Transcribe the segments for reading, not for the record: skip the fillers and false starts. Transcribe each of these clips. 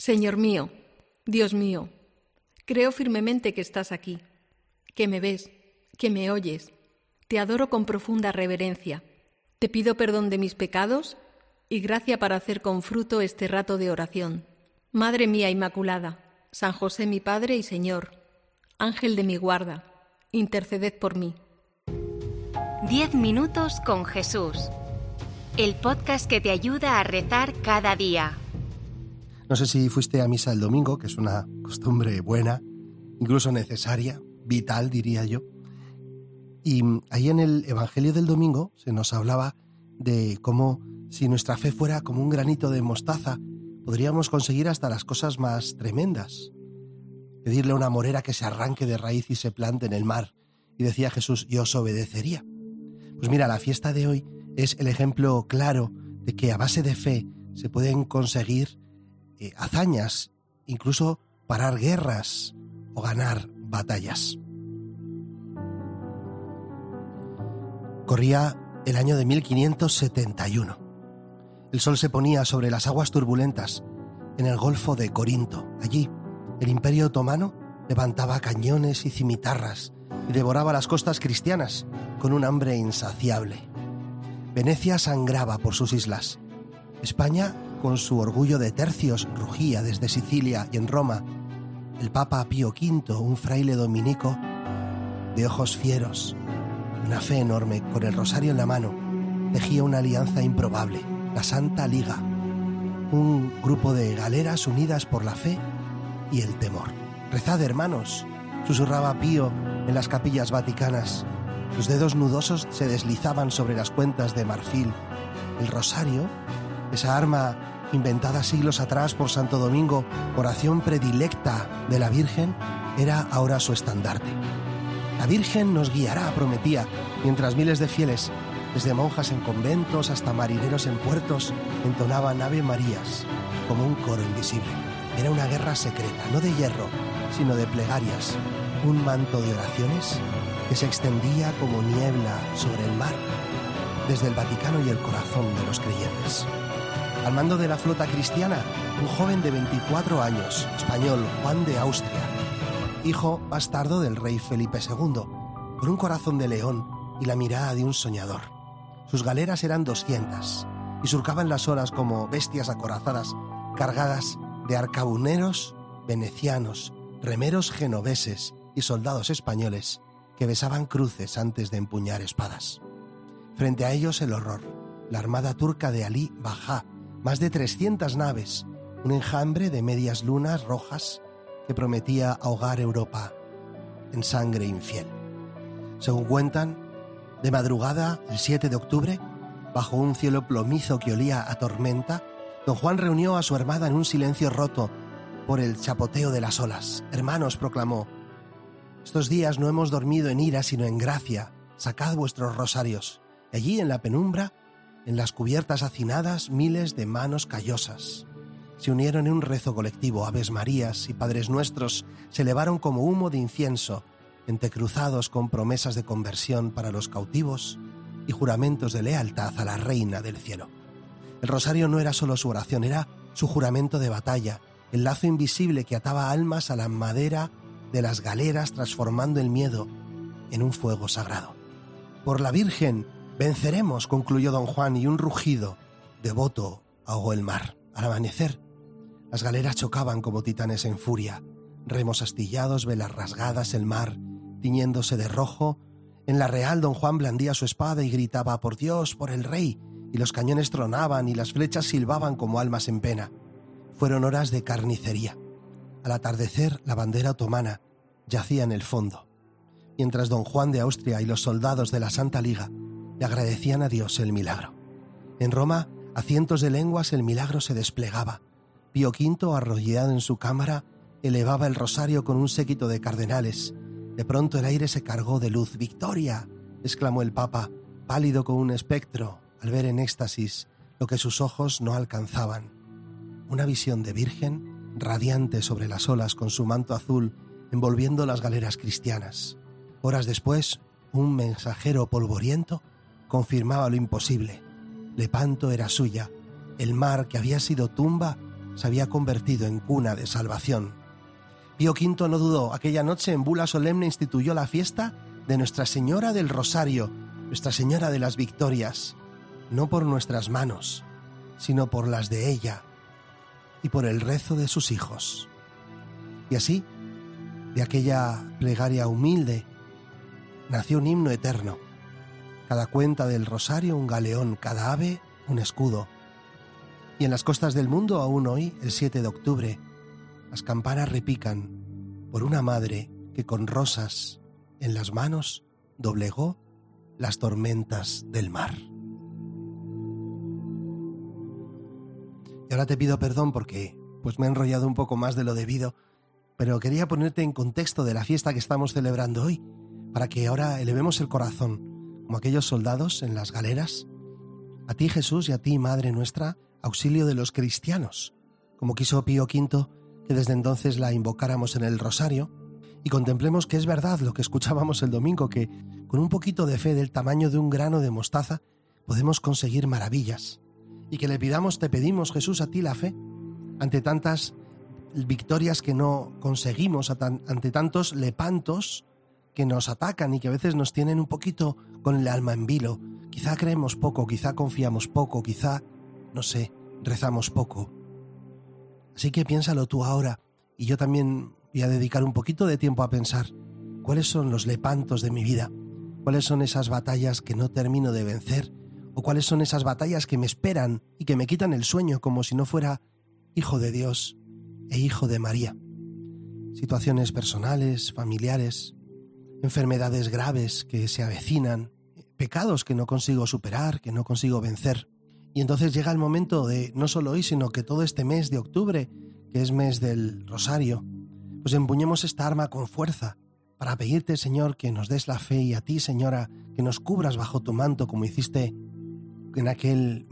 Señor mío, Dios mío, creo firmemente que estás aquí, que me ves, que me oyes. Te adoro con profunda reverencia. Te pido perdón de mis pecados y gracia para hacer con fruto este rato de oración. Madre mía Inmaculada, San José mi Padre y Señor, Ángel de mi guarda, interceded por mí. 10 minutos con Jesús. El podcast que te ayuda a rezar cada día. No sé si fuiste a misa el domingo, que es una costumbre buena, incluso necesaria, vital, diría yo. Y ahí en el Evangelio del domingo se nos hablaba de cómo si nuestra fe fuera como un granito de mostaza, podríamos conseguir hasta las cosas más tremendas. Pedirle a una morera que se arranque de raíz y se plante en el mar. Y decía Jesús, yo os obedecería. Pues mira, la fiesta de hoy es el ejemplo claro de que a base de fe se pueden conseguir hazañas, incluso parar guerras o ganar batallas. Corría el año de 1571. El sol se ponía sobre las aguas turbulentas en el Golfo de Corinto. Allí, el Imperio Otomano levantaba cañones y cimitarras y devoraba las costas cristianas con un hambre insaciable. Venecia sangraba por sus islas. España, con su orgullo de tercios, rugía desde Sicilia y en Roma. El Papa Pío V, un fraile dominico de ojos fieros, una fe enorme, con el rosario en la mano, tejía una alianza improbable, la Santa Liga, un grupo de galeras unidas por la fe y el temor. Rezad, hermanos, susurraba Pío en las capillas vaticanas. Sus dedos nudosos se deslizaban sobre las cuentas de marfil. El rosario, esa arma inventada siglos atrás por Santo Domingo, oración predilecta de la Virgen, era ahora su estandarte. La Virgen nos guiará, prometía, mientras miles de fieles, desde monjas en conventos hasta marineros en puertos, entonaban Ave Marías como un coro invisible. Era una guerra secreta, no de hierro, sino de plegarias, un manto de oraciones que se extendía como niebla sobre el mar, desde el Vaticano y el corazón de los creyentes. Al mando de la flota cristiana, un joven de 24 años, español, Juan de Austria, hijo bastardo del rey Felipe II, con un corazón de león y la mirada de un soñador. Sus galeras eran 200 y surcaban las olas como bestias acorazadas, cargadas de arcabuneros venecianos, remeros genoveses y soldados españoles que besaban cruces antes de empuñar espadas. Frente a ellos el horror, la armada turca de Ali Bajá, más de 300 naves, un enjambre de medias lunas rojas que prometía ahogar Europa en sangre infiel. Según cuentan, de madrugada, el 7 de octubre, bajo un cielo plomizo que olía a tormenta, don Juan reunió a su armada en un silencio roto por el chapoteo de las olas. Hermanos, proclamó, estos días no hemos dormido en ira sino en gracia. Sacad vuestros rosarios. Y allí en la penumbra, en las cubiertas hacinadas, miles de manos callosas se unieron en un rezo colectivo. Aves Marías y Padres Nuestros se elevaron como humo de incienso, entrecruzados con promesas de conversión para los cautivos y juramentos de lealtad a la Reina del Cielo. El rosario no era solo su oración, era su juramento de batalla, el lazo invisible que ataba almas a la madera de las galeras, transformando el miedo en un fuego sagrado. Por la Virgen venceremos, concluyó don Juan, y un rugido devoto ahogó el mar. Al amanecer, las galeras chocaban como titanes en furia, remos astillados, velas rasgadas, el mar tiñéndose de rojo. En la Real, don Juan blandía su espada y gritaba, por Dios, por el rey, y los cañones tronaban y las flechas silbaban como almas en pena. Fueron horas de carnicería. Al atardecer, la bandera otomana yacía en el fondo, mientras don Juan de Austria y los soldados de la Santa Liga le agradecían a Dios el milagro. En Roma, a cientos de lenguas el milagro se desplegaba. Pío V, arrodillado en su cámara, elevaba el rosario con un séquito de cardenales. De pronto el aire se cargó de luz. «¡Victoria!», exclamó el Papa, pálido como un espectro, al ver en éxtasis lo que sus ojos no alcanzaban. Una visión de Virgen radiante sobre las olas con su manto azul envolviendo las galeras cristianas. Horas después, un mensajero polvoriento confirmaba lo imposible. Lepanto era suya, el mar que había sido tumba se había convertido en cuna de salvación. Pío V no dudó. Aquella noche en bula solemne instituyó la fiesta de Nuestra Señora del Rosario, Nuestra Señora de las Victorias, no por nuestras manos, sino por las de ella y por el rezo de sus hijos. Y así, de aquella plegaria humilde, nació un himno eterno. Cada cuenta del rosario un galeón, cada ave un escudo. Y en las costas del mundo aún hoy, el 7 de octubre, las campanas repican por una madre que con rosas en las manos doblegó las tormentas del mar. Y ahora te pido perdón porque me he enrollado un poco más de lo debido, pero quería ponerte en contexto de la fiesta que estamos celebrando hoy, para que ahora elevemos el corazón, como aquellos soldados en las galeras. A ti, Jesús, y a ti, Madre nuestra, auxilio de los cristianos, como quiso Pío V, que desde entonces la invocáramos en el rosario, y contemplemos que es verdad lo que escuchábamos el domingo, que con un poquito de fe del tamaño de un grano de mostaza podemos conseguir maravillas, y que le pidamos, te pedimos, Jesús, a ti la fe, ante tantas victorias que no conseguimos, ante tantos lepantos que nos atacan y que a veces nos tienen un poquito con el alma en vilo. Quizá creemos poco, quizá confiamos poco, quizá, no sé, rezamos poco. Así que piénsalo tú ahora, y yo también voy a dedicar un poquito de tiempo a pensar cuáles son los lepantos de mi vida, cuáles son esas batallas que no termino de vencer, o cuáles son esas batallas que me esperan y que me quitan el sueño como si no fuera hijo de Dios e hijo de María. Situaciones personales, familiares, enfermedades graves que se avecinan, pecados que no consigo superar, que no consigo vencer. Y entonces llega el momento de, no solo hoy, sino que todo este mes de octubre, que es mes del Rosario, pues empuñemos esta arma con fuerza para pedirte, Señor, que nos des la fe, y a ti, Señora, que nos cubras bajo tu manto como hiciste en aquel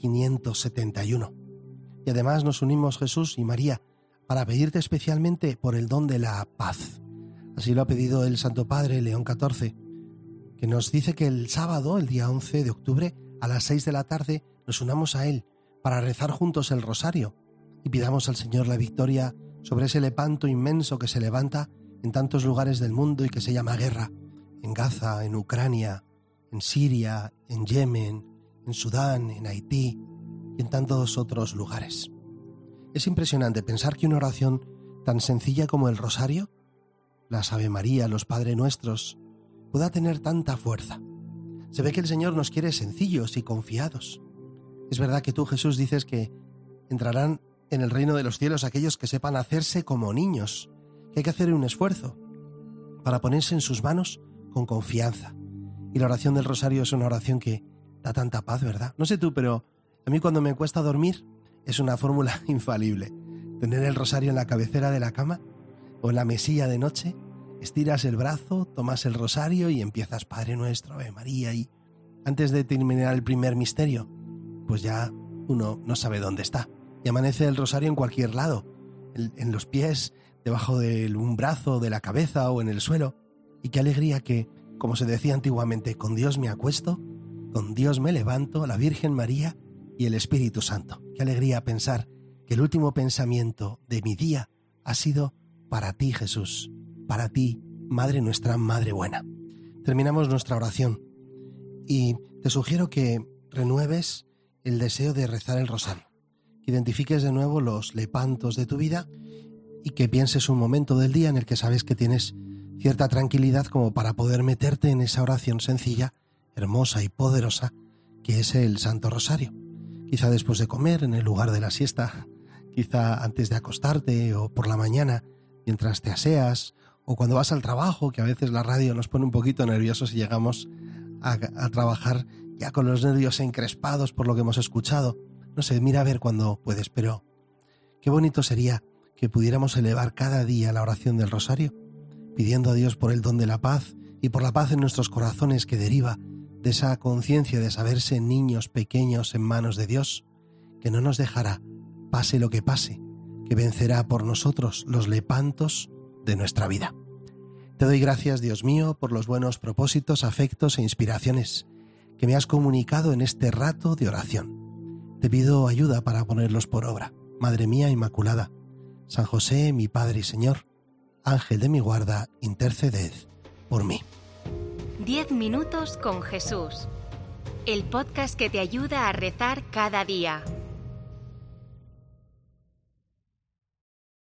1571. Y además nos unimos, Jesús y María, para pedirte especialmente por el don de la paz. Así lo ha pedido el Santo Padre León XIV, que nos dice que el sábado, el día 11 de octubre, a las 6 de la tarde, nos unamos a él para rezar juntos el rosario y pidamos al Señor la victoria sobre ese lepanto inmenso que se levanta en tantos lugares del mundo y que se llama guerra, en Gaza, en Ucrania, en Siria, en Yemen, en Sudán, en Haití y en tantos otros lugares. Es impresionante pensar que una oración tan sencilla como el rosario, las Ave María, los Padre Nuestros, pueda tener tanta fuerza. Se ve que el Señor nos quiere sencillos y confiados. Es verdad que tú, Jesús, dices que entrarán en el reino de los cielos aquellos que sepan hacerse como niños, que hay que hacer un esfuerzo para ponerse en sus manos con confianza. Y la oración del rosario es una oración que da tanta paz, ¿verdad? No sé tú, pero a mí cuando me cuesta dormir es una fórmula infalible. Tener el rosario en la cabecera de la cama o en la mesilla de noche, estiras el brazo, tomas el rosario y empiezas Padre Nuestro, Ave María, y antes de terminar el primer misterio, pues ya uno no sabe dónde está. Y amanece el rosario en cualquier lado, en los pies, debajo de un brazo, de la cabeza o en el suelo. Y qué alegría que, como se decía antiguamente, con Dios me acuesto, con Dios me levanto, la Virgen María y el Espíritu Santo. Qué alegría pensar que el último pensamiento de mi día ha sido para ti, Jesús, para ti, Madre nuestra, Madre buena. Terminamos nuestra oración y te sugiero que renueves el deseo de rezar el rosario, que identifiques de nuevo los lepantos de tu vida y que pienses un momento del día en el que sabes que tienes cierta tranquilidad como para poder meterte en esa oración sencilla, hermosa y poderosa que es el Santo Rosario. Quizá después de comer, en el lugar de la siesta, quizá antes de acostarte o por la mañana mientras te aseas, o cuando vas al trabajo, que a veces la radio nos pone un poquito nerviosos y llegamos a trabajar ya con los nervios encrespados por lo que hemos escuchado. No sé, mira a ver cuando puedes, pero qué bonito sería que pudiéramos elevar cada día la oración del rosario, pidiendo a Dios por el don de la paz y por la paz en nuestros corazones que deriva de esa conciencia de saberse niños pequeños en manos de Dios, que no nos dejará, pase lo que pase, que vencerá por nosotros los lepantos de nuestra vida. Te doy gracias, Dios mío, por los buenos propósitos, afectos e inspiraciones que me has comunicado en este rato de oración. Te pido ayuda para ponerlos por obra. Madre mía Inmaculada, San José, mi Padre y Señor, Ángel de mi guarda, interceded por mí. 10 minutos con Jesús. El podcast que te ayuda a rezar cada día.